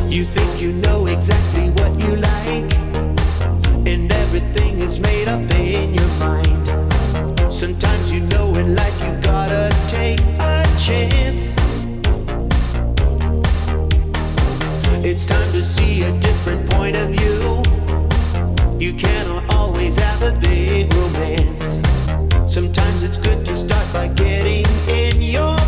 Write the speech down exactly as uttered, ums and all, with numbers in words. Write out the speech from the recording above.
You think you know exactly what you like, and everything is made up in your mind. Sometimes you know in life you've gotta take a chance. It's time to see a different point of view. You cannot always have a big romance. Sometimes it's good to start by getting in your